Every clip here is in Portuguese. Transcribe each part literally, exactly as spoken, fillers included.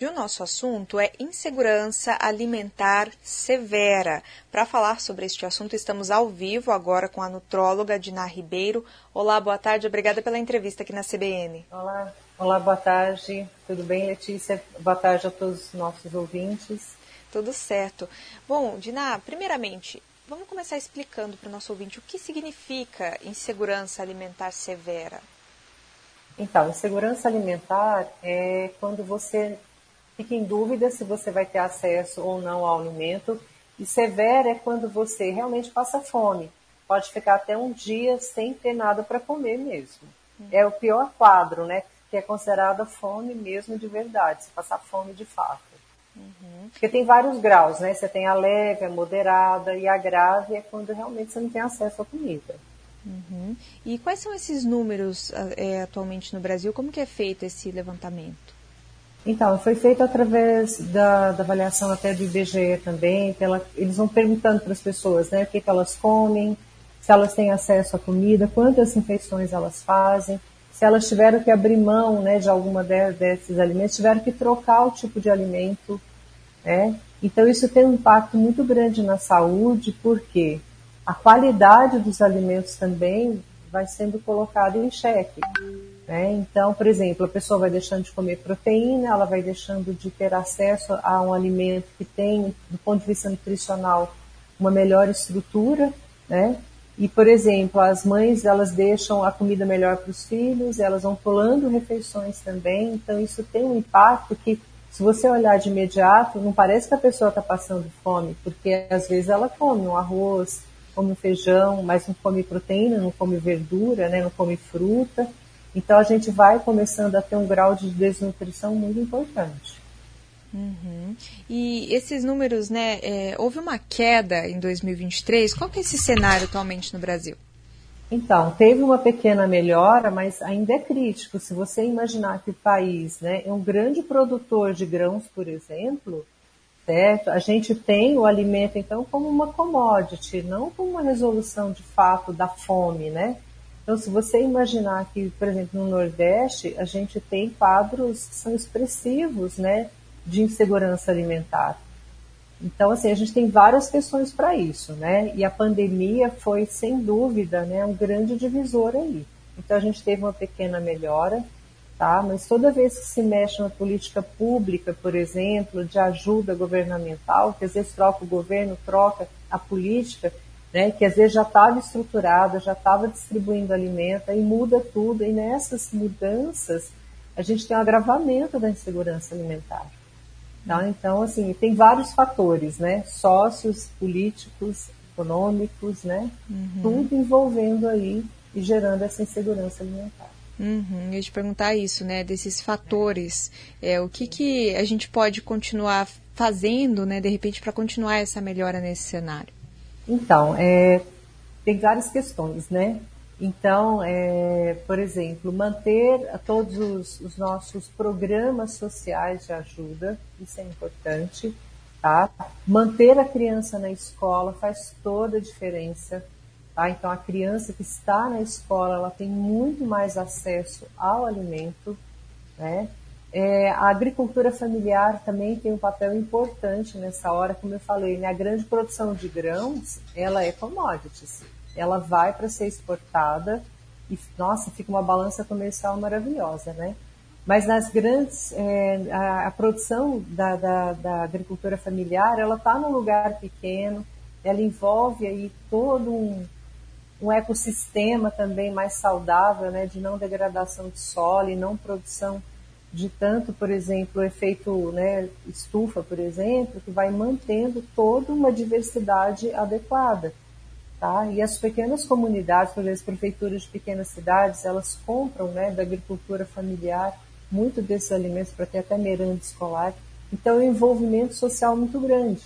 E o nosso assunto é insegurança alimentar severa. Para falar sobre este assunto, estamos ao vivo agora com a nutróloga Diná Ribeiro. Olá, boa tarde, obrigada pela entrevista aqui na C B N. Olá, olá, boa tarde. Tudo bem, Letícia? Boa tarde a todos os nossos ouvintes. Tudo certo. Bom, Diná, primeiramente, vamos começar explicando para o nosso ouvinte o que significa insegurança alimentar severa. Então, insegurança alimentar é quando você fica em dúvida se você vai ter acesso ou não ao alimento. E severa é quando você realmente passa fome. Pode ficar até um dia sem ter nada para comer mesmo. Hum. É o pior quadro, né? Que é considerada fome mesmo de verdade, se passar fome de fato. Uhum. Porque tem vários graus, né? Você tem a leve, a moderada e a grave é quando realmente você não tem acesso à comida. Uhum. E quais são esses números é, atualmente no Brasil? Como que é feito esse levantamento? Então, foi feito através da, da avaliação até do I B G E também. Pela, eles vão perguntando para as pessoas, né, o que, que elas comem, se elas têm acesso à comida, quantas refeições elas fazem, se elas tiveram que abrir mão, né, de alguma de, desses alimentos, tiveram que trocar o tipo de alimento, né? Então, isso tem um impacto muito grande na saúde, porque a qualidade dos alimentos também vai sendo colocada em xeque. Né? Então, por exemplo, a pessoa vai deixando de comer proteína, ela vai deixando de ter acesso a um alimento que tem, do ponto de vista nutricional, uma melhor estrutura, né? E, por exemplo, as mães, elas deixam a comida melhor para os filhos, elas vão pulando refeições também, então isso tem um impacto que, se você olhar de imediato, não parece que a pessoa está passando fome, porque às vezes ela come um arroz, come um feijão, mas não come proteína, não come verdura, né? Não come fruta. Então, a gente vai começando a ter um grau de desnutrição muito importante. Uhum. E esses números, né, é, houve uma queda em dois mil e vinte e três. Qual que é esse cenário atualmente no Brasil? Então, teve uma pequena melhora, mas ainda é crítico. Se você imaginar que o país, né, é um grande produtor de grãos, por exemplo, certo? A gente tem o alimento, então, como uma commodity, não como uma resolução de fato da fome, né? Então, se você imaginar que, por exemplo, no Nordeste, a gente tem quadros que são expressivos, né, de insegurança alimentar. Então, assim, a gente tem várias questões para isso, né? E a pandemia foi, sem dúvida, né, um grande divisor aí. Então, a gente teve uma pequena melhora, tá? Mas toda vez que se mexe na política pública, por exemplo, de ajuda governamental, que às vezes troca o governo, troca a política, né, que às vezes já estava estruturada, já estava distribuindo alimento, e muda tudo, e nessas mudanças a gente tem um agravamento da insegurança alimentar. Tá? Então, assim, tem vários fatores, né, sócios, políticos, econômicos, né, uhum. Tudo envolvendo aí e gerando essa insegurança alimentar. Uhum, eu ia te perguntar isso, né, desses fatores, é, o que, que a gente pode continuar fazendo, né, de repente, para continuar essa melhora nesse cenário? Então, é, tem várias questões, né? Então, é, por exemplo, manter todos os, os nossos programas sociais de ajuda, isso é importante, tá? Manter a criança na escola faz toda a diferença, tá? Então, a criança que está na escola, ela tem muito mais acesso ao alimento, né? É, a agricultura familiar também tem um papel importante nessa hora, como eu falei, né? A grande produção de grãos, ela é commodities, ela vai para ser exportada e, nossa, fica uma balança comercial maravilhosa, né? Mas nas grandes, é, a, a produção da, da, da agricultura familiar, ela está num lugar pequeno, ela envolve aí todo um, um ecossistema também mais saudável, né? De não degradação de solo e não produção de tanto, por exemplo, o efeito, né, estufa, por exemplo, que vai mantendo toda uma diversidade adequada. Tá? E as pequenas comunidades, por exemplo, as prefeituras de pequenas cidades, elas compram, né, da agricultura familiar muito desses alimentos para ter até merenda escolar. Então, é um envolvimento social muito grande.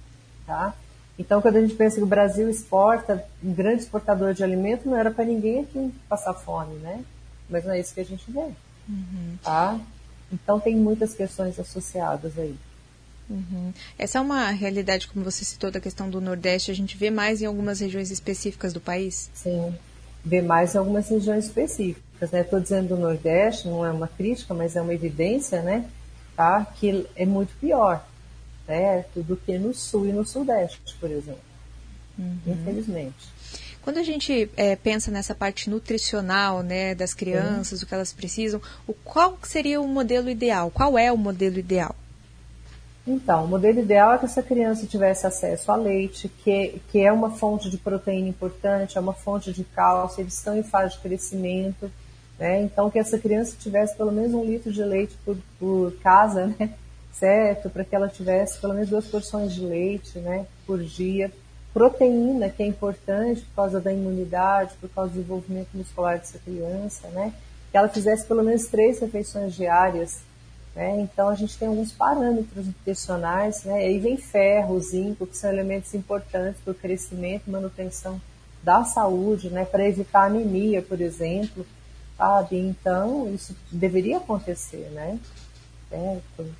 Tá? Então, quando a gente pensa que o Brasil exporta, um grande exportador de alimento, não era para ninguém aqui passar fome, né? Mas não é isso que a gente vê. Uhum. Tá? Então, tem muitas questões associadas aí. Uhum. Essa é uma realidade, como você citou, da questão do Nordeste, a gente vê mais em algumas regiões específicas do país? Sim, vê mais em algumas regiões específicas, né? Estou dizendo do Nordeste, não é uma crítica, mas é uma evidência, né? tá? Que é muito pior, certo? Do que no sul e no sudeste, por exemplo, uhum. Infelizmente. Quando a gente é, pensa nessa parte nutricional, né, das crianças, Sim. o que elas precisam, o, qual seria o modelo ideal? Qual é o modelo ideal? Então, o modelo ideal é que essa criança tivesse acesso a leite, que, que é uma fonte de proteína importante, é uma fonte de cálcio, eles estão em fase de crescimento, né? Então, que essa criança tivesse pelo menos um litro de leite por, por casa, né? Certo? Para que ela tivesse pelo menos duas porções de leite, né? Por dia. Proteína, que é importante por causa da imunidade, por causa do desenvolvimento muscular dessa criança, né? Que ela fizesse pelo menos três refeições diárias, né? Então, a gente tem alguns parâmetros nutricionais, né? Aí vem ferro, zinco, que são elementos importantes para o crescimento e manutenção da saúde, né? Para evitar anemia, por exemplo, sabe? Então, isso deveria acontecer, né? Certo?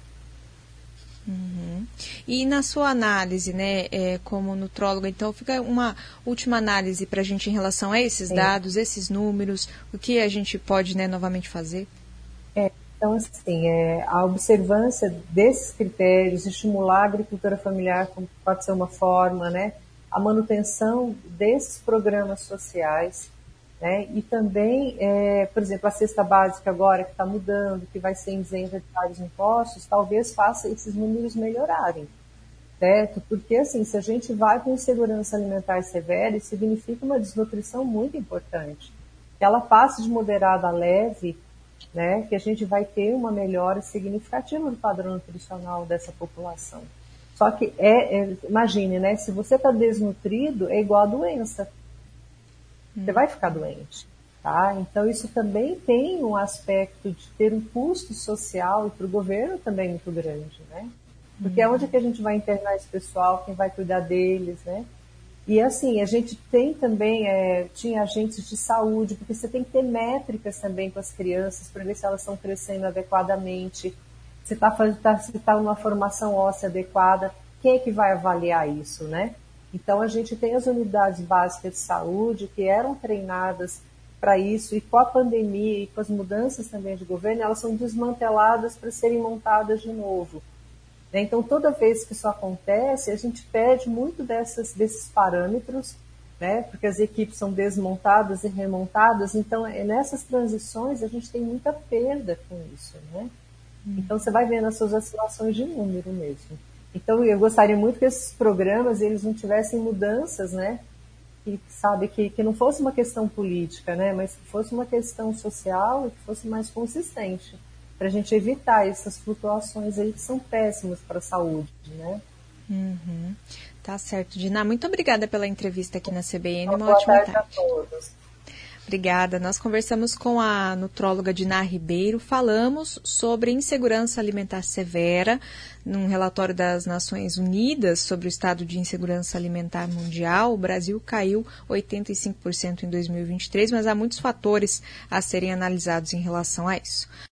Uhum. E na sua análise, né, é, como nutróloga, então fica uma última análise para a gente em relação a esses Sim. dados, esses números, o que a gente pode, né, novamente fazer? É, então, assim, é, a observância desses critérios, estimular a agricultura familiar, como pode ser uma forma, né, a manutenção desses programas sociais, né, e também, é, por exemplo, a cesta básica agora que está mudando, que vai ser isenta de vários impostos, talvez faça esses números melhorarem, certo? Porque, assim, se a gente vai com insegurança alimentar severa, isso significa uma desnutrição muito importante. Que ela passe de moderada a leve, né, que a gente vai ter uma melhora significativa do padrão nutricional dessa população. Só que, é, é, imagine, né, se você está desnutrido, é igual a doença. Você vai ficar doente, tá? Então, isso também tem um aspecto de ter um custo social e para o governo também muito grande, né? Porque é onde que a gente vai internar esse pessoal, quem vai cuidar deles, né? E assim, a gente tem também, é, tinha agentes de saúde, porque você tem que ter métricas também com as crianças para ver se elas estão crescendo adequadamente, se está tá, se tá numa formação óssea adequada, quem é que vai avaliar isso, né? Então, a gente tem as unidades básicas de saúde que eram treinadas para isso e com a pandemia e com as mudanças também de governo, elas são desmanteladas para serem montadas de novo. Então, toda vez que isso acontece, a gente perde muito dessas, desses parâmetros, né? Porque as equipes são desmontadas e remontadas, então nessas transições a gente tem muita perda com isso, né? Então, você vai vendo as suas oscilações de número mesmo. Então, eu gostaria muito que esses programas, eles não tivessem mudanças, né? Que, sabe, que, que não fosse uma questão política, né? Mas que fosse uma questão social e que fosse mais consistente, para a gente evitar essas flutuações aí que são péssimas para a saúde, né? Uhum. Tá certo, Dina. Muito obrigada pela entrevista aqui na C B N. Uma, uma boa ótima tarde, tarde a todos. Obrigada. Nós conversamos com a nutróloga Dina Ribeiro, falamos sobre insegurança alimentar severa, num relatório das Nações Unidas sobre o estado de insegurança alimentar mundial. O Brasil caiu oitenta e cinco por cento em dois mil e vinte e três, mas há muitos fatores a serem analisados em relação a isso.